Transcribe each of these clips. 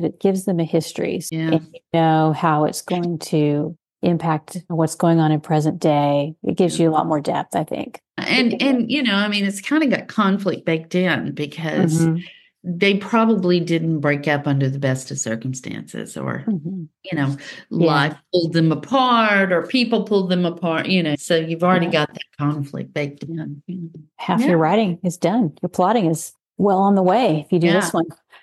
it gives them a history Yeah. and you know how it's going to impact what's going on in present day. It gives you a lot more depth, I think. And I mean, it's kind of got conflict baked in because Mm-hmm. they probably didn't break up under the best of circumstances, or Mm-hmm. Yeah. life pulled them apart or people pulled them apart, so you've already Yeah. got that conflict baked in. Half Yeah. your writing is done. Your plotting is well on the way if you do this one.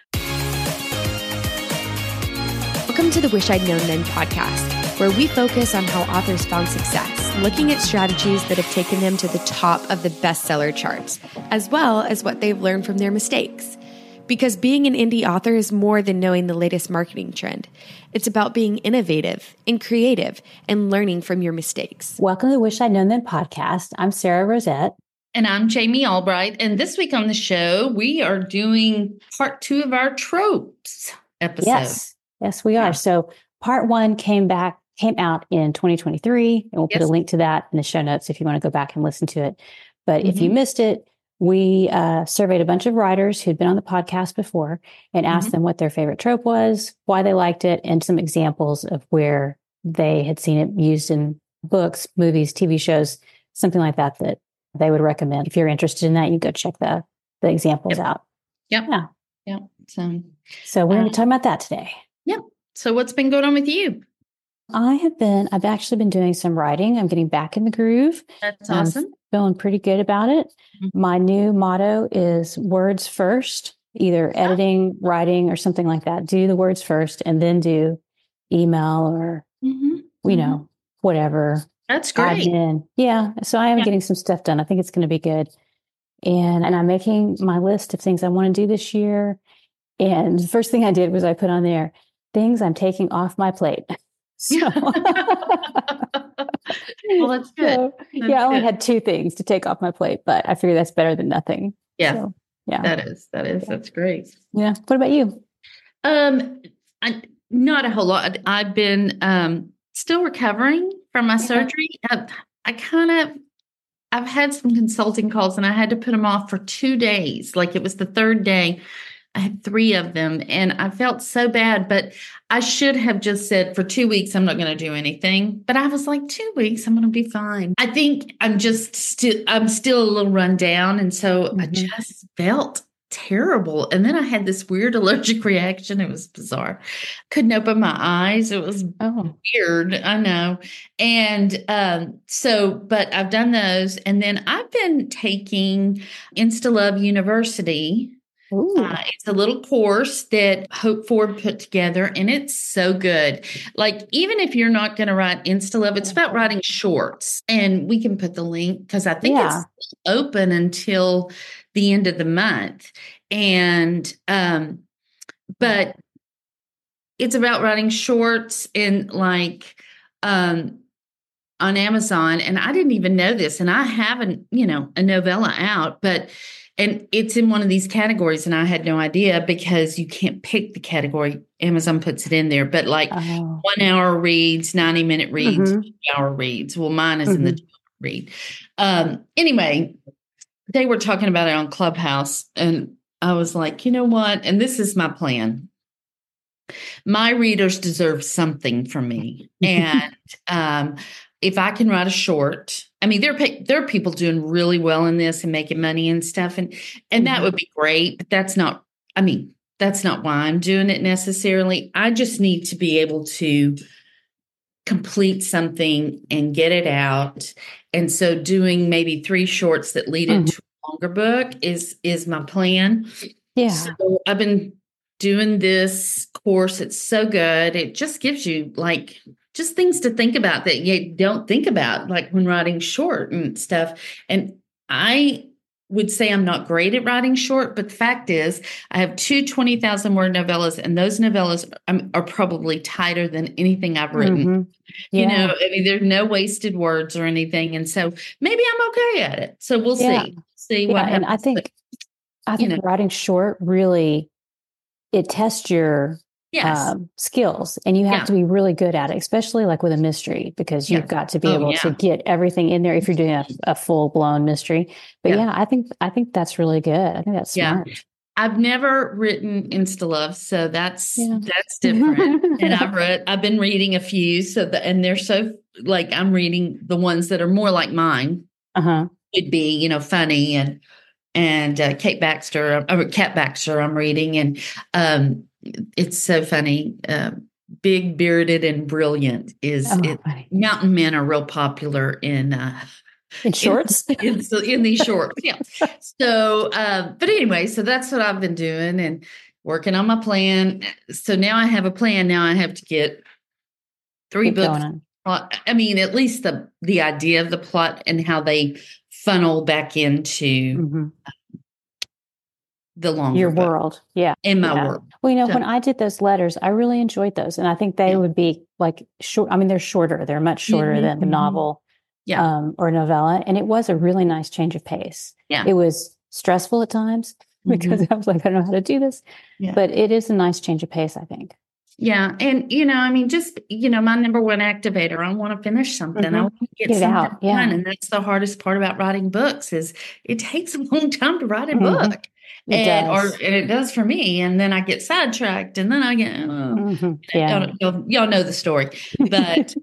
Welcome to the Wish I'd Known Then podcast, where we focus on how authors found success, looking at strategies that have taken them to the top of the bestseller charts, as well as what they've learned from their mistakes. Because being an indie author is more than knowing the latest marketing trend. It's about being innovative and creative and learning from your mistakes. Welcome to the Wish I'd Known Then podcast. I'm Sarah Rosette. And I'm Jamie Albright. And this week on the show, we are doing part 2 of our tropes episode. Yes, we are. So part 1 came out in 2023, and we'll put a link to that in the show notes if you want to go back and listen to it. But if you missed it, we surveyed a bunch of writers who'd been on the podcast before and asked them what their favorite trope was, why they liked it, and some examples of where they had seen it used in books, movies, TV shows, something like that they would recommend. If you're interested in that, you go check the examples out. Yep. Yeah. So we're going to be talking about that today. Yep. So what's been going on with you? I've actually been doing some writing. I'm getting back in the groove. That's awesome. Feeling pretty good about it. My new motto is words first, either editing, writing, or something like that. Do the words first and then do email or, whatever. That's great. Admin. Yeah. So I am getting some stuff done. I think it's going to be good. And I'm making my list of things I want to do this year. And the first thing I did was I put on there things I'm taking off my plate. So, well, that's good. I only had 2 things to take off my plate, but I figure that's better than nothing. Yeah. So, yeah. That is. That's great. Yeah. What about you? Not a whole lot. I've been still recovering from my surgery. I've had some consulting calls and I had to put them off for 2 days. Like it was the 3rd day. I had 3 of them and I felt so bad, but I should have just said for 2 weeks, I'm not going to do anything. But I was like, 2 weeks, I'm going to be fine. I think I'm still a little run down. And so I just felt terrible. And then I had this weird allergic reaction. It was bizarre. Couldn't open my eyes. It was weird. I know. And but I've done those. And then I've been taking InstaLove University. It's a little course that Hope Ford put together, and it's so good. Like, even if you're not going to write InstaLove, it's about writing shorts. And we can put the link because I think it's open until the end of the month. And, but it's about writing shorts and on Amazon. And I didn't even know this. And I have a novella out, and it's in one of these categories, and I had no idea because you can't pick the category. Amazon puts it in there, but 1 hour reads, 90-minute reads, 2-hour reads. Well, mine is in the 2-hour read. Anyway, they were talking about it on Clubhouse, and I was like, you know what? And this is my plan. My readers deserve something from me. And if I can write a short, I mean, there are people doing really well in this and making money and stuff. And that would be great. But that's not why I'm doing it necessarily. I just need to be able to complete something and get it out. And so doing maybe 3 shorts that lead into a longer book is my plan. Yeah. So I've been doing this course. It's so good. It just gives you just things to think about that you don't think about, like when writing short and stuff. And I would say I'm not great at writing short, but the fact is I have 2 20,000 word novellas, and those novellas are probably tighter than anything I've written. Yeah. I mean, there's no wasted words or anything. And so maybe I'm okay at it. So we'll see what happens. And I think writing short really, it tests your skills, and you have to be really good at it, especially like with a mystery, because you've got to be able to get everything in there if you're doing a full blown mystery. But I think that's really good. I think that's smart. I've never written Insta Love, so that's Yeah. different. And I've been reading a few, and they're so like I'm reading the ones that are more like mine. Would be, funny and Kat Baxter I'm reading, and it's so funny. Big, Bearded, and Brilliant Funny. Mountain Men are real popular in shorts, in these shorts. Yeah. So, but anyway, so that's what I've been doing and working on my plan. So now I have a plan. Now I have to get 3 books. I mean, at least the idea of the plot and how they funnel back into the longer your world. Yeah. In my world. Well, when I did those letters, I really enjoyed those. And I think they would be like short. I mean, they're shorter. They're much shorter than the novel or novella. And it was a really nice change of pace. Yeah. It was stressful at times because I was like, I don't know how to do this. Yeah. But it is a nice change of pace, I think. Yeah. And, I mean, just, my number one activator, I want to finish something. I want to get something out. Yeah. done. And that's the hardest part about writing books is it takes a long time to write a book. And it does for me. And then I get sidetracked and then I get, y'all know the story. But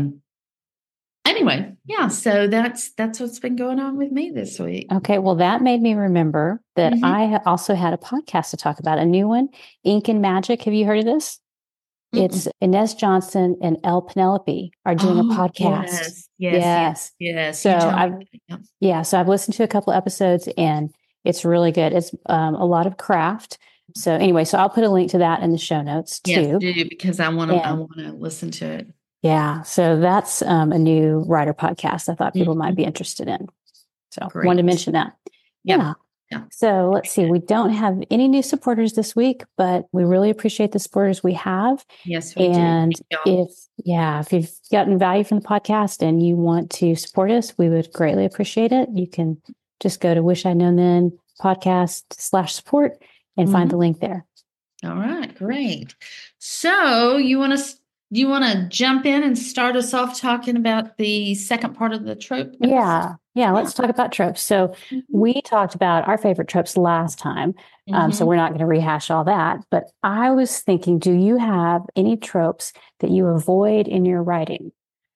anyway, so that's what's been going on with me this week. Okay. Well, that made me remember that I also had a podcast to talk about, a new one, Ink and Magic. Have you heard of this? It's Inez Johnson and Elle Penelope are doing a podcast. Yes. So I've listened to a couple episodes and it's really good. It's a lot of craft. So anyway, so I'll put a link to that in the show notes too. Yes, do, because I want to listen to it. Yeah. So that's a new writer podcast I thought people might be interested in. So I wanted to mention that. Yeah. So let's see. We don't have any new supporters this week, but we really appreciate the supporters we have. Yes, we do. If you've gotten value from the podcast and you want to support us, we would greatly appreciate it. You can just go to Wish I'd Known Then podcast/support and find the link there. All right, great. So you want to jump in and start us off talking about the second part of the trope? Yeah. Let's talk about tropes. So we talked about our favorite tropes last time. So we're not going to rehash all that. But I was thinking, do you have any tropes that you avoid in your writing?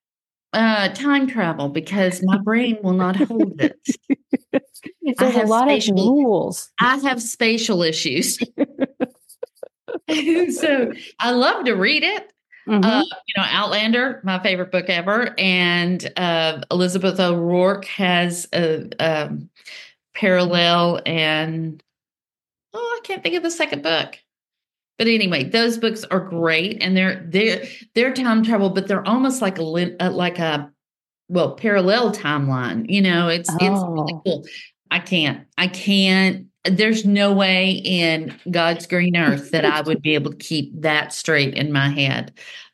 Time travel, because my brain will not hold it. There's a lot of rules. I have spatial issues. So I love to read it. Outlander, my favorite book ever. And Elizabeth O'Rourke has a parallel, and I can't think of the second book. But anyway, those books are great, and they're time travel, but they're almost like a parallel timeline. It's really cool. I can't. There's no way in God's green earth that I would be able to keep that straight in my head.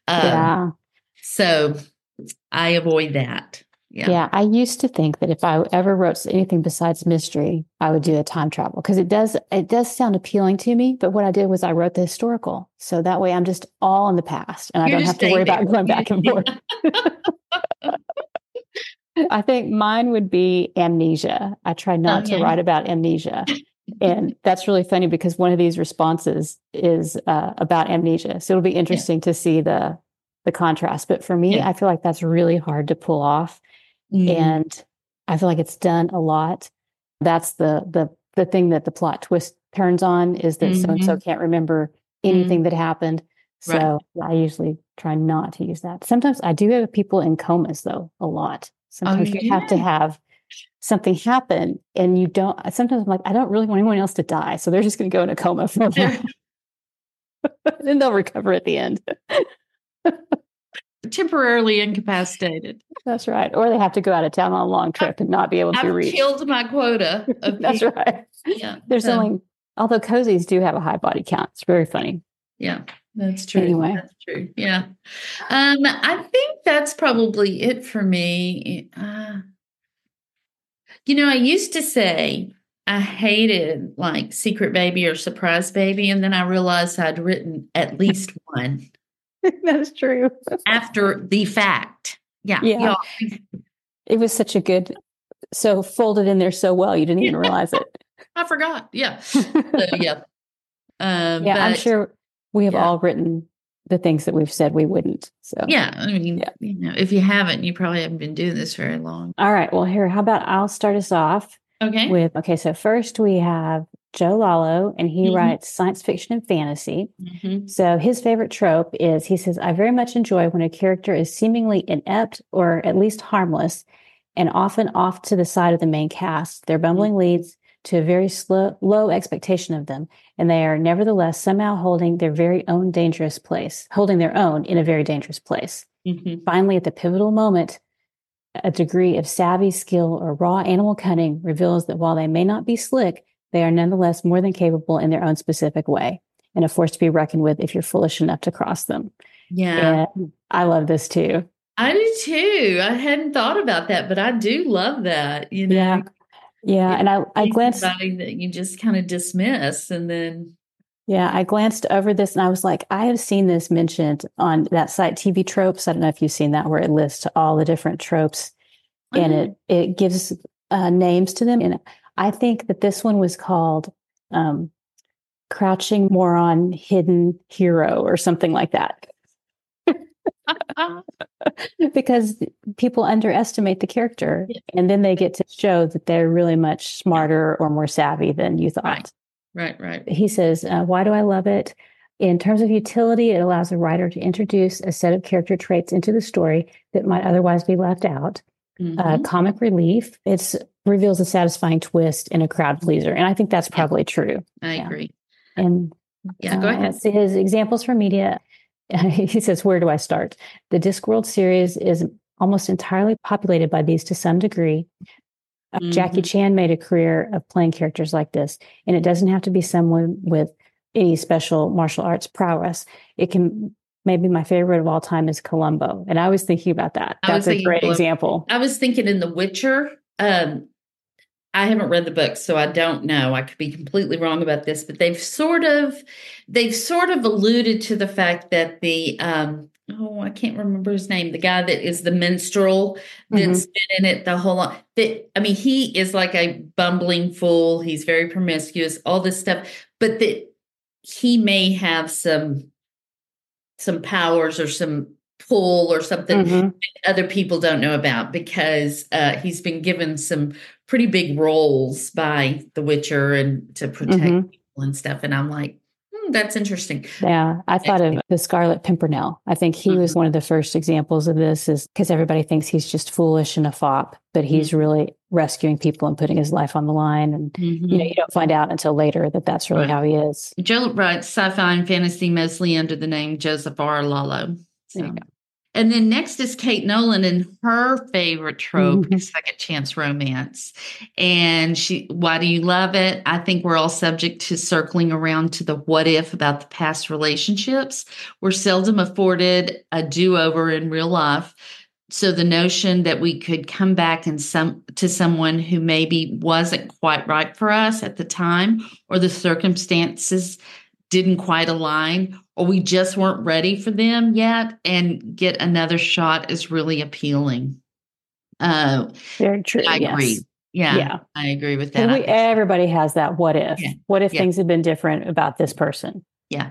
So I avoid that. Yeah. I used to think that if I ever wrote anything besides mystery, I would do a time travel, because it does sound appealing to me. But what I did was I wrote the historical. So that way I'm just all in the past and I don't have to worry about going back and forth. I think mine would be amnesia. I try not to write about amnesia. And that's really funny because one of these responses is about amnesia. So it'll be interesting to see the contrast. But for me, I feel like that's really hard to pull off. And I feel like it's done a lot. That's the thing that the plot twist turns on, is that so-and-so can't remember anything that happened. So I usually try not to use that. Sometimes I do have people in comas, though, a lot. Sometimes you have to have something happen and you don't. Sometimes I'm like, I don't really want anyone else to die. So they're just going to go in a coma for a while. Then they'll recover at the end. Temporarily incapacitated. That's right. Or they have to go out of town on a long trip and not be able to read. I've killed my quota. That's right. Yeah. There's only, although cozies do have a high body count. It's very funny. Yeah, that's true. Anyway. That's true. Yeah. I think that's probably it for me. I used to say I hated like Secret Baby or Surprise Baby. And then I realized I'd written at least one. That's true. After the fact. Yeah. It was such a good, so folded in there so well, you didn't even realize it. I forgot. Yeah. So, yeah. Yeah, I'm But sure we have yeah. all written the things that we've said we wouldn't. So Yeah. I mean, yeah. if you haven't, you probably haven't been doing this very long. All right. Well, here, how about I'll start us off Okay. okay, so first we have Joe Lallo, and he writes science fiction and fantasy. So his favorite trope is, he says, I very much enjoy when a character is seemingly inept or at least harmless and often off to the side of the main cast. Their bumbling leads to a very low expectation of them, and they are nevertheless somehow holding their own in a very dangerous place. Finally, at the pivotal moment, a degree of savvy, skill, or raw animal cunning reveals that while they may not be slick, they are nonetheless more than capable in their own specific way and a force to be reckoned with if you're foolish enough to cross them. Yeah. And I love this too. I do too. I hadn't thought about that, but I do love that, Yeah. Yeah. And I glanced somebody that you just kind of dismiss, and then I glanced over this and I was like, I have seen this mentioned on that site, TV Tropes. I don't know if you've seen that, where it lists all the different tropes and it gives names to them. And I think that this one was called Crouching Moron Hidden Hero or something like that. Because people underestimate the character, and then they get to show that they're really much smarter or more savvy than you thought. Right. He says, why do I love it? In terms of utility, it allows a writer to introduce a set of character traits into the story that might otherwise be left out. Comic relief, it reveals a satisfying twist in a crowd pleaser. And I think that's probably true. I agree. And go ahead. Let's see his examples from media. He says, where do I start? The Discworld series is almost entirely populated by these to some degree. Jackie Chan made a career of playing characters like this, and it doesn't have to be someone with any special martial arts prowess. It can, maybe my favorite of all time is Columbo, and I was thinking about that. That's a great example. I was thinking in The Witcher. I haven't read the book, so I don't know. I could be completely wrong about this, but they've sort of alluded to the fact that the I can't remember his name, the guy that is the minstrel that's been in it the whole lot. He is like a bumbling fool. He's very promiscuous, all this stuff, but that he may have some powers or some pull or something that other people don't know about, because he's been given some pretty big roles by The Witcher and to protect people and stuff. And I'm like, that's interesting. Yeah, I thought of the Scarlet Pimpernel. I think he was one of the first examples of this, is because everybody thinks he's just foolish and a fop, but he's really rescuing people and putting his life on the line. And you don't find out until later that that's really how he is. Joe writes sci-fi and fantasy mostly under the name Joseph R. Lallo. So. And then next is Kate Nolan, and her favorite trope is second chance romance. And why do you love it? I think we're all subject to circling around to the what if about the past relationships. We're seldom afforded a do-over in real life. So the notion that we could come back to someone who maybe wasn't quite right for us at the time, or the circumstances didn't quite align, or we just weren't ready for them yet, and get another shot is really appealing. Very true. I agree. Yeah, I agree with that. Everybody has that what if. Yeah. What if things had been different about this person? Yeah.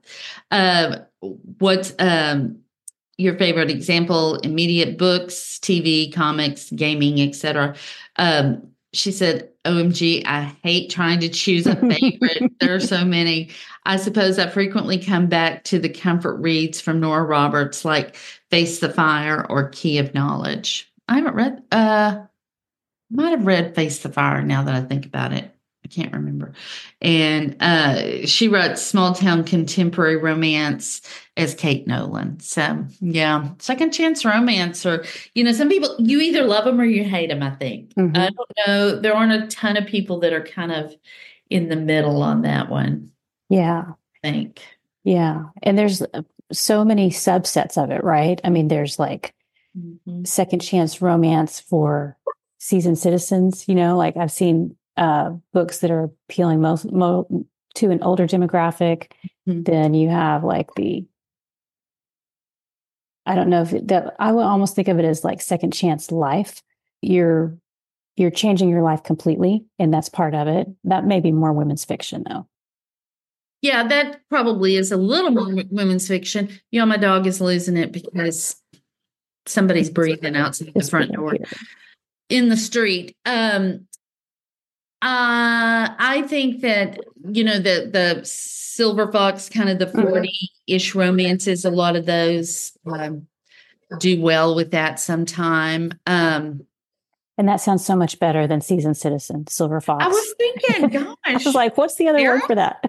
What's your favorite example? Immediate books, TV, comics, gaming, etc. She said, OMG, I hate trying to choose a favorite. There are so many. I suppose I frequently come back to the comfort reads from Nora Roberts, like Face the Fire or Key of Knowledge. I haven't read, might have read Face the Fire now that I think about it. I can't remember. And she wrote small town contemporary romance as Kate Nolan. So yeah, second chance romance, or, some people, you either love them or you hate them, I think. I don't know. There aren't a ton of people that are kind of in the middle on that one. Yeah. I think. Yeah. And there's so many subsets of it, right? I mean, there's like second chance romance for seasoned citizens, like I've seen books that are appealing most to an older demographic. Then you have like I don't know if I would almost think of it as like second chance life. You're you're changing your life completely, and that's part of it. That may be more women's fiction, though. Yeah, that probably is a little more women's fiction. My dog is losing it because somebody's breathing outside the front door in the street. I think that, the Silver Fox, kind of the 40-ish romances, a lot of those do well with that sometime. And that sounds so much better than Seasoned Citizen, Silver Fox. I was thinking, gosh. I was like, what's the other word for that?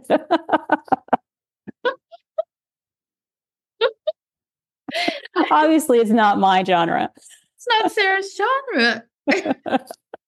Obviously, it's not my genre. It's not Sarah's genre.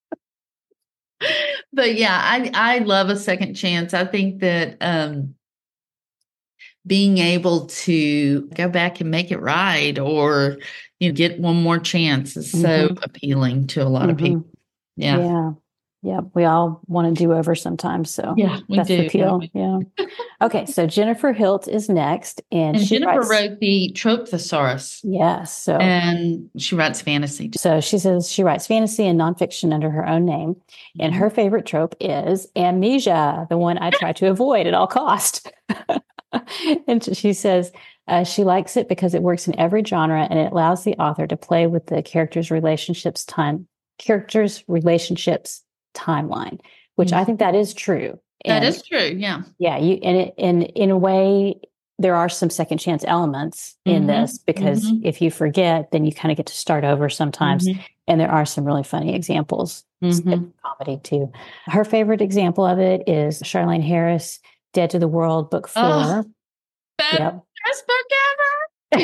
But yeah, I love a second chance. I think that being able to go back and make it right, or get one more chance, is so appealing to a lot of people. Yeah. We all want to do over sometimes. So yeah, that's the appeal. Yeah. Okay. So Jennifer Hilt is next. And Jennifer wrote the Trope Thesaurus. Yes. And she writes fantasy. So she says she writes fantasy and nonfiction under her own name. And her favorite trope is amnesia, the one I try to avoid at all cost. And she says she likes it because it works in every genre and it allows the author to play with the characters' relationships timeline, which I think that is true. That is true. Yeah. Yeah. In a way, there are some second chance elements in this, because if you forget, then you kind of get to start over sometimes. And there are some really funny examples in comedy too. Her favorite example of it is Charlaine Harris, Dead to the World, book 4. Best book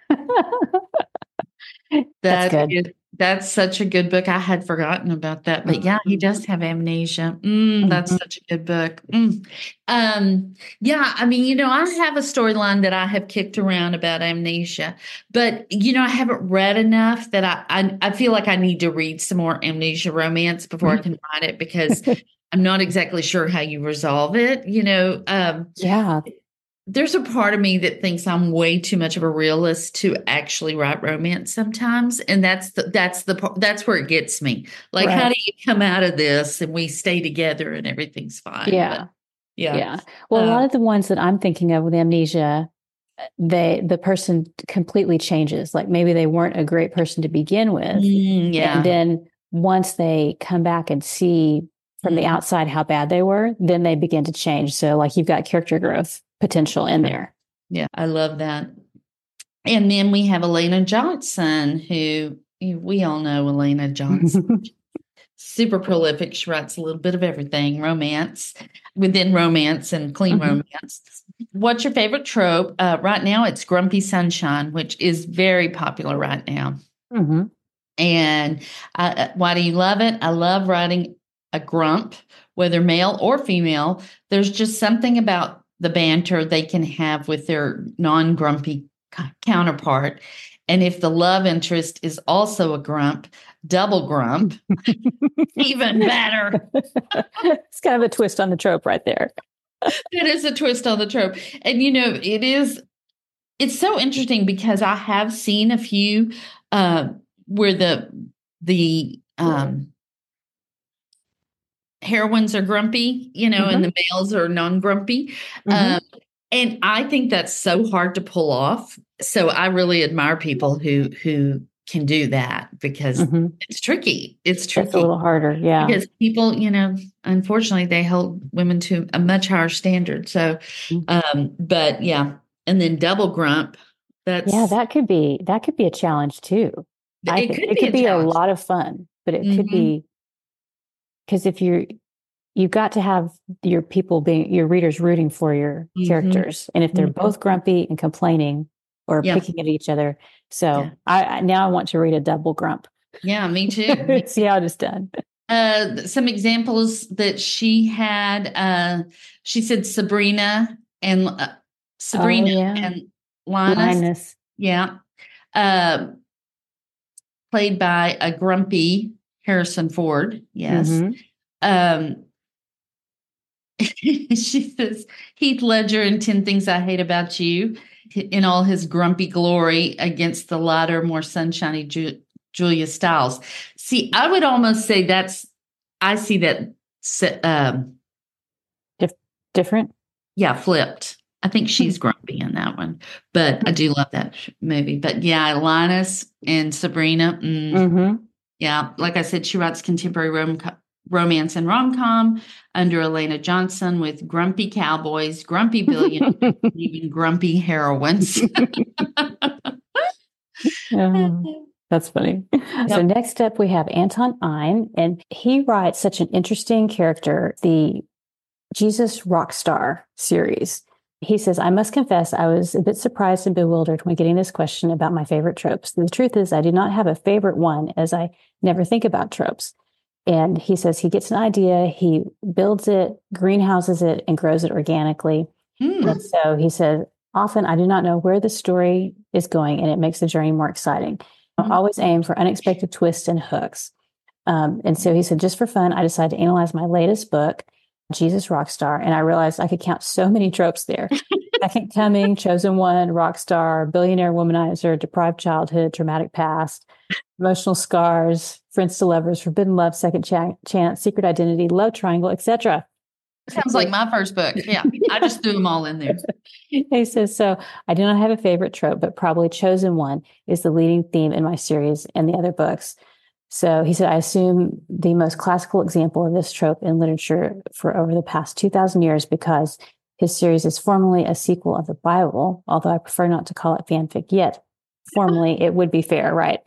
ever. That's good. That's such a good book. I had forgotten about that, but yeah, he does have amnesia. That's such a good book. Yeah, I mean, I have a storyline that I have kicked around about amnesia, but I haven't read enough that I feel like I need to read some more amnesia romance before I can write it, because I'm not exactly sure how you resolve it. Yeah. There's a part of me that thinks I'm way too much of a realist to actually write romance sometimes. And that's where it gets me. Like, how do you come out of this and we stay together and everything's fine? Yeah. Well, a lot of the ones that I'm thinking of with amnesia, the person completely changes. Like maybe they weren't a great person to begin with. And then once they come back and see from the outside how bad they were, then they begin to change. So like you've got character growth potential in there. Yeah, I love that. And then we have Elena Johnson, who we all know Elena Johnson. Super prolific. She writes a little bit of everything, romance, within romance and clean romance. What's your favorite trope? Right now it's Grumpy Sunshine, which is very popular right now. And why do you love it? I love writing a grump, whether male or female. There's just something about the banter they can have with their non-grumpy counterpart. And if the love interest is also a grump, double grump, even better. It's kind of a twist on the trope right there. It is a twist on the trope. And, it's so interesting because I have seen a few where the heroines are grumpy, and the males are non-grumpy. And I think that's so hard to pull off. So I really admire people who can do that, because it's tricky. It's tricky. It's a little harder. Yeah. Because people, unfortunately they hold women to a much higher standard. So, but yeah. And then double grump. That could be a challenge too. It could be a lot of fun, but it could be, because if you've got to have your readers rooting for your characters. And if they're both grumpy and complaining or picking at each other. So I want to read a double grump. Yeah, me too. See how it is done. Some examples that she had, she said Sabrina and Linus. Yeah. Played by a grumpy Harrison Ford. Yes. She says Heath Ledger in 10 Things I Hate About You, in all his grumpy glory, against the lighter, more sunshiny Julia Stiles. See, I would almost say I see that, Different? yeah, flipped. I think she's grumpy in that one, but I do love that movie. But yeah, Linus and Sabrina. Yeah, like I said, she writes contemporary romance and rom-com under Elena Johnson with grumpy cowboys, grumpy billionaires, even grumpy heroines. That's funny. Yep. So next up, we have Anton Ein, and he writes such an interesting character, the Jesus Rockstar series. He says, I must confess, I was a bit surprised and bewildered when getting this question about my favorite tropes. The truth is, I do not have a favorite one, as I never think about tropes. And he says he gets an idea, he builds it, greenhouses it, and grows it organically. And so he said, often I do not know where the story is going, and it makes the journey more exciting. I always aim for unexpected twists and hooks. And so he said, just for fun, I decided to analyze my latest book, Jesus Rockstar, and I realized I could count so many tropes there. Second coming, chosen one, rock star, billionaire womanizer, deprived childhood, traumatic past, emotional scars, friends to lovers, forbidden love, second chance, secret identity, love triangle, etc. Sounds like my first book. Yeah, I just threw them all in there. He says, so I do not have a favorite trope, but probably chosen one is the leading theme in my series and the other books. So he said, I assume the most classical example of this trope in literature for over the past 2,000 years, because his series is formally a sequel of the Bible, although I prefer not to call it fanfic yet. Formally, it would be fair, right?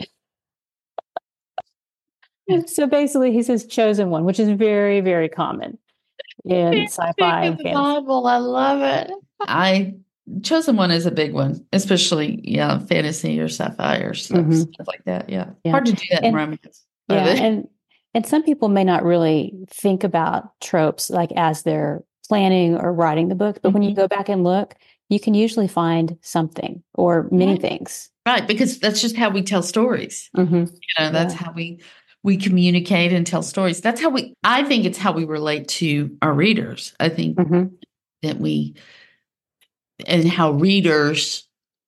So basically, he says chosen one, which is very, very common in sci-fi and fantasy. Bible, I love it. Chosen one is a big one, especially fantasy or sci-fi or stuff like that. Yeah. Hard to do that in romance. Yeah, and some people may not really think about tropes like as they're planning or writing the book, but when you go back and look, you can usually find something or many things. Right, because that's just how we tell stories. That's how we communicate and tell stories. That's how I think it's how we relate to our readers. I think that and how readers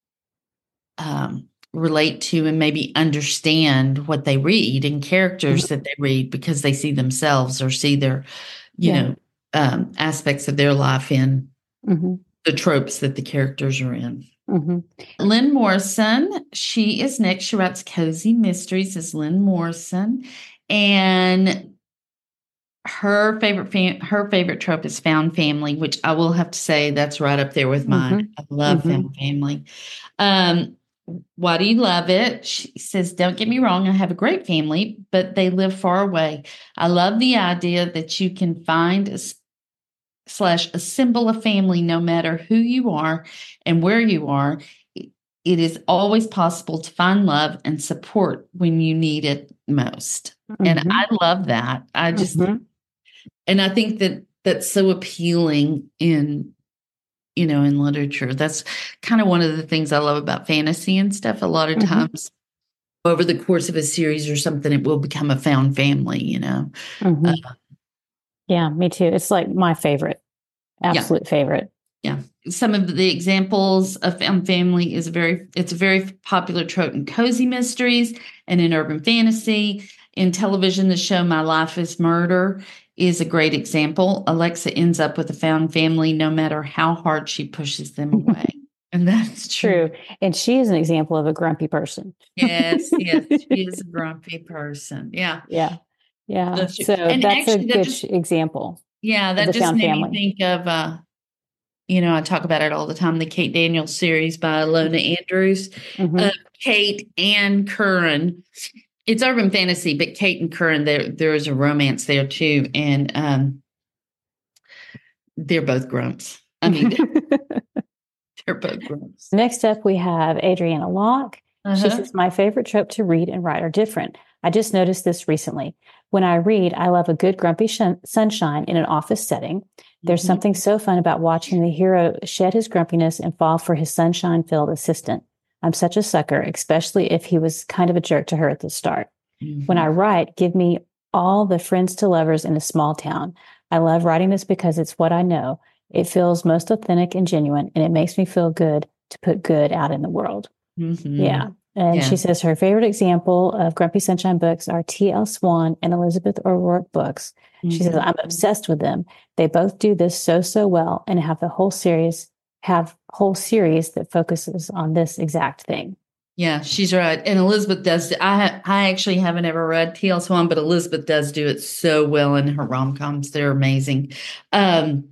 relate to and maybe understand what they read and characters that they read because they see themselves or see their, aspects of their life in the tropes that the characters are in. Lynn Morrison, she is next. She writes cozy mysteries as Lynn Morrison, and her favorite trope is found family, which I will have to say that's right up there with mine. I love found family. Why do you love it? She says, don't get me wrong, I have a great family, but they live far away. I love the idea that you can find assemble a family no matter who you are and where you are. It is always possible to find love and support when you need it most. And I love that. I just, and I think that that's so appealing in literature. That's kind of one of the things I love about fantasy and stuff. A lot of times over the course of a series or something, it will become a found family, Yeah, me too. It's like my favorite, absolute favorite. Yeah. Some of the examples of found family it's a very popular trope in cozy mysteries and in urban fantasy. In television, the show My Life is Murder is a great example. Alexa ends up with a found family no matter how hard she pushes them away. And that's true. And she is an example of a grumpy person. Yes, she is a grumpy person. Yeah. Yeah. So that's a good example. Yeah, that just made me think of, I talk about it all the time, the Kate Daniels series by Ilona Andrews. Kate and Curran. It's urban fantasy, but Kate and Curran, there is a romance there too. And they're both grumps. I mean, they're both grumps. Next up, we have Adriana Locke. She says, my favorite trope to read and write are different. I just noticed this recently. When I read, I love a good grumpy sunshine in an office setting. There's something so fun about watching the hero shed his grumpiness and fall for his sunshine-filled assistant. I'm such a sucker, especially if he was kind of a jerk to her at the start. When I write, give me all the friends to lovers in a small town. I love writing this because it's what I know. It feels most authentic and genuine, and it makes me feel good to put good out in the world. Yeah. And she says her favorite example of Grumpy Sunshine books are T.L. Swan and Elizabeth O'Rourke books. She says, I'm obsessed with them. They both do this so well and have whole series that focuses on this exact thing. Yeah, she's right. And Elizabeth does. I actually haven't ever read T.L. Swan, but Elizabeth does do it so well in her rom-coms. They're amazing. And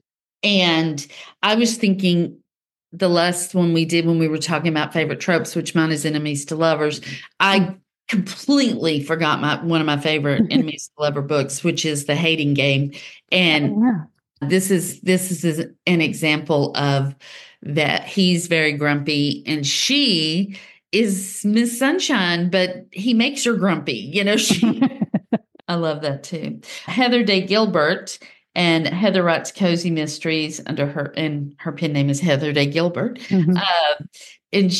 I was thinking the last one when we were talking about favorite tropes, which mine is enemies to lovers, I completely forgot one of my favorite enemies to lover books, which is The Hating Game. And this is an example of that. He's very grumpy and she is Miss Sunshine, but he makes her grumpy. I love that too. Heather Day Gilbert, and Heather writes cozy mysteries under her pen name is Heather Day Gilbert. And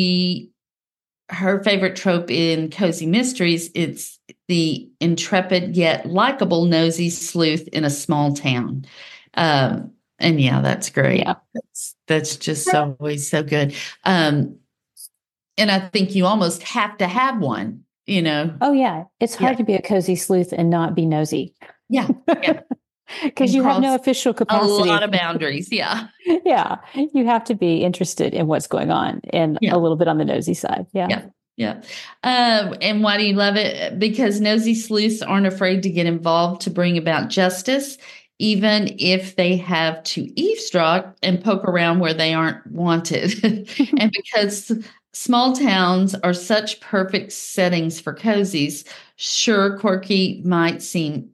her favorite trope in cozy mysteries, it's the intrepid yet likable nosy sleuth in a small town. And yeah, that's great. Yeah. That's just always so good. And I think you almost have to have one, Oh yeah. It's hard to be a cozy sleuth and not be nosy. Yeah. Because you have no official capacity. A lot of boundaries. Yeah. Yeah. You have to be interested in what's going on and a little bit on the nosy side. Yeah. Yeah. And why do you love it? Because nosy sleuths aren't afraid to get involved to bring about justice, even if they have to eavesdrop and poke around where they aren't wanted. And because small towns are such perfect settings for cozies, sure, quirky might seem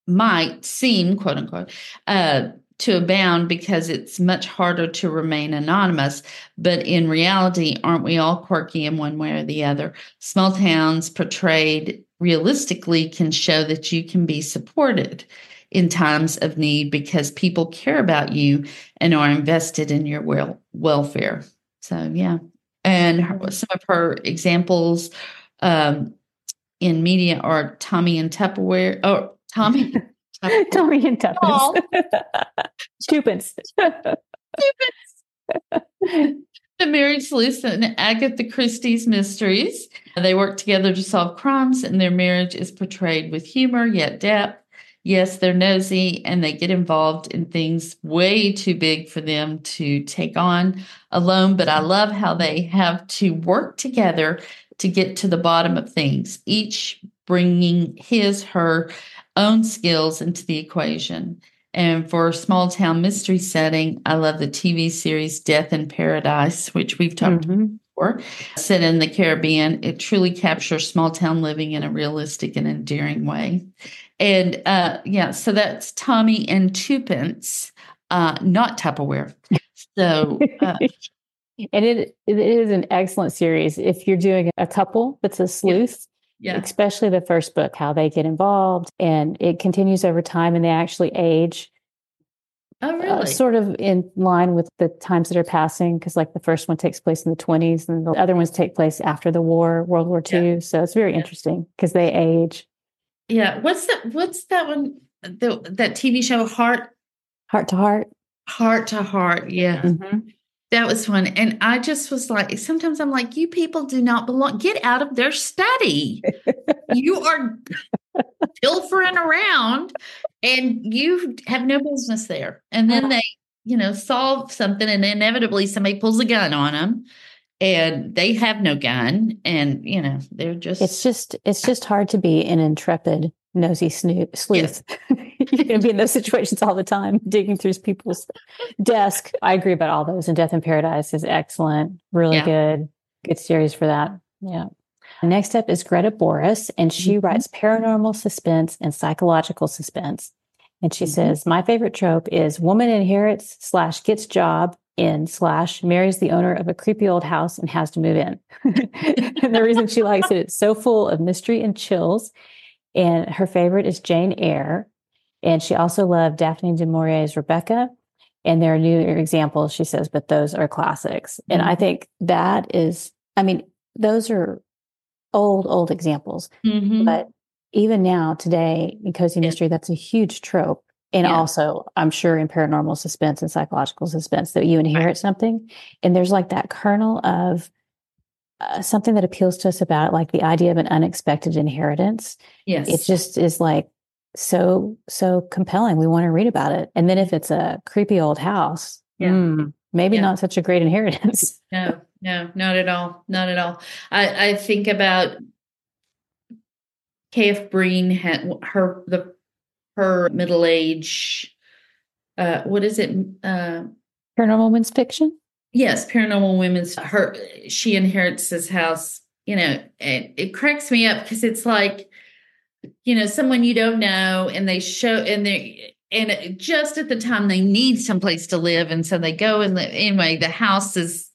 quote unquote to abound because it's much harder to remain anonymous. But in reality, aren't we all quirky in one way or the other? Small towns portrayed realistically can show that you can be supported in times of need because people care about you and are invested in your welfare. So, yeah. And some of her examples in media are Tommy and Tupperware. Oh, Tommy and Tuppence. Stupence. The Married Sleuth and Agatha Christie's mysteries. They work together to solve crimes, and their marriage is portrayed with humor yet depth. Yes, they're nosy, and they get involved in things way too big for them to take on alone. But I love how they have to work together to get to the bottom of things, each bringing her own skills into the equation. And for a small town mystery setting, I love the TV series Death in Paradise, which we've talked about before, set in the Caribbean. It truly captures small town living in a realistic and endearing way. And so that's Tommy and Twopence, not Tupperware. So, and it is an excellent series. If you're doing a couple that's a sleuth, especially the first book, how they get involved, and it continues over time, and they actually age. Oh, really? Sort of in line with the times that are passing, because like the first one takes place in the 1920s, and the other ones take place after the war, World War II. So it's very interesting because they age. Yeah. What's that one? That TV show, Heart to Heart. Heart to Heart. Yeah. Mm-hmm. That was fun. And I just was like, sometimes I'm like, you people do not belong. Get out of their study. You are pilfering around and you have no business there. And then they, solve something, and inevitably somebody pulls a gun on them and they have no gun. And, they're just. It's just hard to be an intrepid, nosy sleuth. Yes. You're going to be in those situations all the time, digging through people's desk. I agree about all those. And Death in Paradise is excellent. Really good series for that. Yeah. Next up is Greta Boris, and she writes paranormal suspense and psychological suspense. And she says, my favorite trope is woman inherits / gets job in / marries the owner of a creepy old house and has to move in. And the reason she likes it, it's so full of mystery and chills. And her favorite is Jane Eyre. And she also loved Daphne du Maurier's Rebecca. And there are new examples, she says, but those are classics. And I think that is, those are old examples. But even now, today, in cozy mystery, that's a huge trope. And also, I'm sure in paranormal suspense and psychological suspense that you inherit something. And there's like that kernel of something that appeals to us about it, like the idea of an unexpected inheritance. Yes. It just is like so compelling. We want to read about it. And then if it's a creepy old house, maybe not such a great inheritance. No, not at all. Not at all. I think about K.F. Breen had her middle age. What is it? Paranormal Women's Fiction. Yes, Paranormal Women's. She inherits this house. And it cracks me up because it's like, someone you don't know, and they show, and just at the time they need someplace to live, and so they go and live. Anyway, the house is,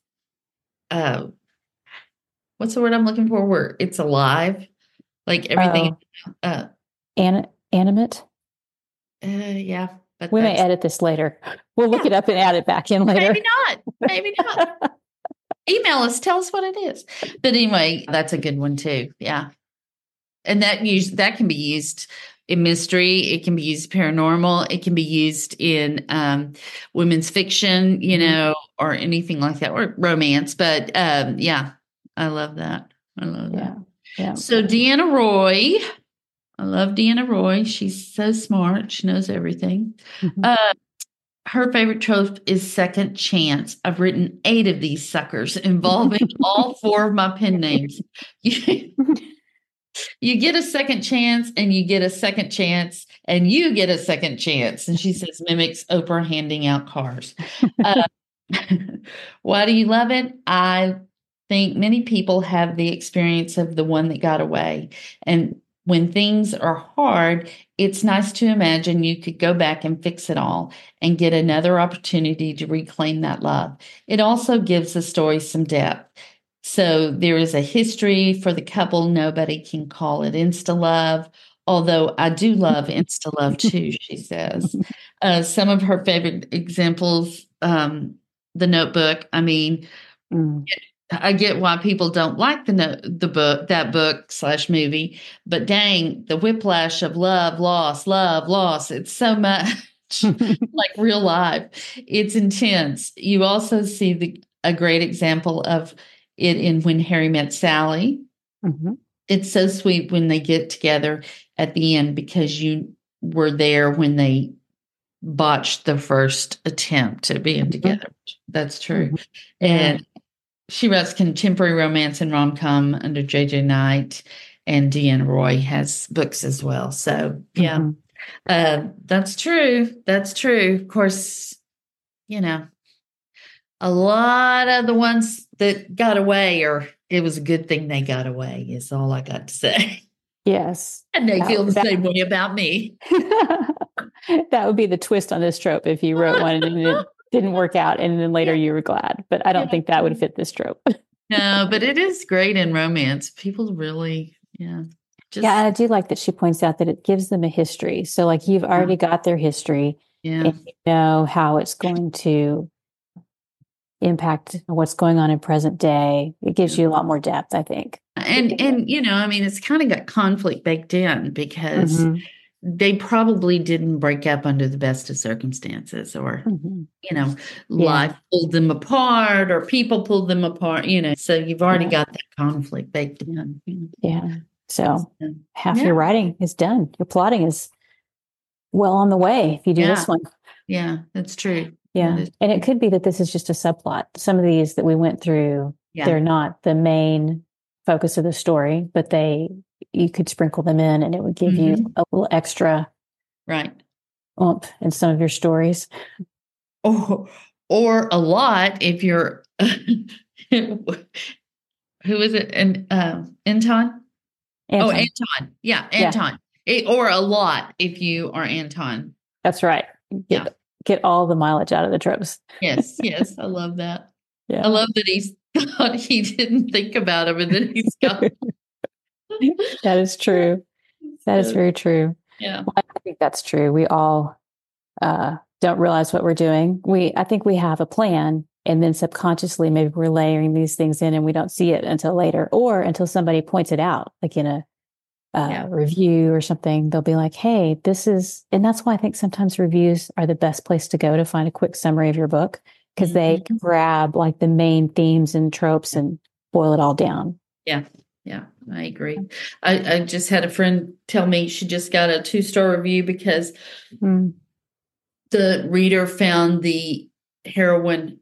what's the word I'm looking for? Where it's alive, like everything. Animate. Yeah, but we may edit this later. We'll look it up and add it back in later. Maybe not. Email us, tell us what it is. But anyway, that's a good one too. Yeah. And that can be used in mystery. It can be used paranormal. It can be used in women's fiction, or anything like that, or romance. But yeah, I love that. Yeah. So Deanna Roy, I love Deanna Roy. She's so smart. She knows everything. Her favorite trope is second chance. I've written 8 of these suckers involving all 4 of my pen names. You get a second chance, and you get a second chance, and you get a second chance. And she says, mimics Oprah handing out cars. Why do you love it? I think many people have the experience of the one that got away. And when things are hard, it's nice to imagine you could go back and fix it all and get another opportunity to reclaim that love. It also gives the story some depth. So there is a history for the couple. Nobody can call it insta-love, although I do love insta-love too, she says. Some of her favorite examples, The Notebook. I mean, I get why people don't like that book/movie, but dang, the whiplash of love, loss. It's so much like real life. It's intense. You also see a great example of it in When Harry Met Sally. It's so sweet when they get together at the end, because you were there when they botched the first attempt at being together. That's true. And she writes contemporary romance and rom-com under J.J. Knight, and Deanna Roy has books as well. So, yeah, that's true. That's true. Of course, a lot of the ones that got away, it was a good thing they got away, is all I got to say. Yes. And they feel the same way about me. That would be the twist on this trope if you wrote one and it didn't work out, and then later you were glad. But I don't think that would fit this trope. No, but it is great in romance. People really, I do like that she points out that it gives them a history. So like you've already got their history, and you know how it's going to impact what's going on in present day. It gives you a lot more depth, I think. And I mean, it's kind of got conflict baked in, because they probably didn't break up under the best of circumstances, or, life pulled them apart, or people pulled them apart, so you've already got that conflict baked in. Yeah. So half your writing is done. Your plotting is well on the way if you do this one. Yeah, that's true. Yeah. And it could be that this is just a subplot. Some of these that we went through, they're not the main focus of the story, but you could sprinkle them in, and it would give you a little extra oomph in some of your stories. Or a lot if you're, who is it? Anton? Oh, Anton. Yeah, Anton. Or a lot if you are Anton. That's right. Get all the mileage out of the tropes. Yes. I love that. Yeah. I love that he didn't think about him, and then he's got. That is true. That is very true. Yeah. Well, I think that's true. We all don't realize what we're doing. I think we have a plan, and then subconsciously maybe we're layering these things in, and we don't see it until later, or until somebody points it out, like in a review or something. They'll be like, hey, and that's why I think sometimes reviews are the best place to go to find a quick summary of your book, because they grab like the main themes and tropes and boil it all down. Yeah. Yeah, I agree. I just had a friend tell me she just got a 2-star review because the reader found the heroine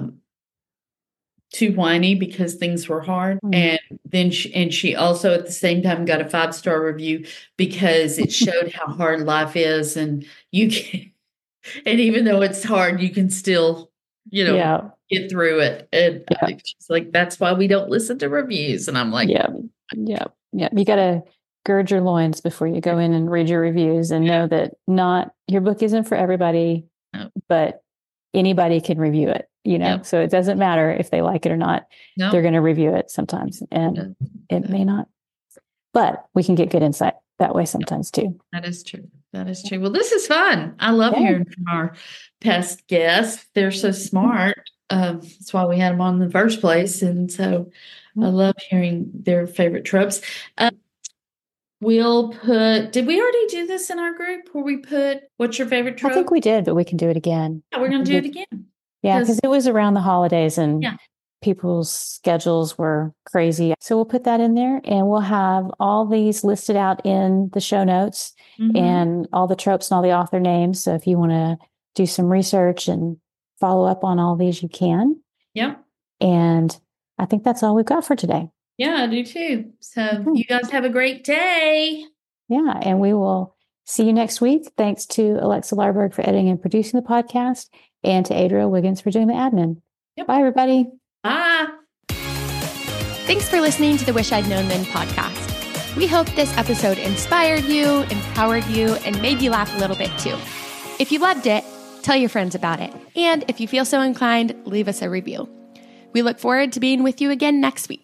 too whiny because things were hard. And then she also at the same time got a 5-star review because it showed how hard life is, and you can, and even though it's hard, you can still, get through it. And she's like, that's why we don't listen to reviews. And I'm like, Yeah. You got to gird your loins before you go in and read your reviews, and know that your book isn't for everybody, but anybody can review it, so it doesn't matter if they like it or not. They're going to review it sometimes, and it may not, but we can get good insight that way sometimes too. That is true. Well, this is fun. I love hearing from our past guests. They're so smart. That's why we had them on in the first place. And so I love hearing their favorite tropes. Did we already do this in our group where we put, what's your favorite trope? I think we did, but we can do it again. Yeah, we're going to do it again. Yeah, because it was around the holidays and people's schedules were crazy. So we'll put that in there, and we'll have all these listed out in the show notes and all the tropes and all the author names. So if you want to do some research and follow up on all these, you can. Yeah. And I think that's all we've got for today. Yeah, I do too. So you guys have a great day. Yeah. And we will see you next week. Thanks to Alexa Larberg for editing and producing the podcast, and to Adriel Wiggins for doing the admin. Yep. Bye, everybody. Bye. Thanks for listening to the Wish I'd Known Then podcast. We hope this episode inspired you, empowered you, and made you laugh a little bit too. If you loved it, tell your friends about it. And if you feel so inclined, leave us a review. We look forward to being with you again next week.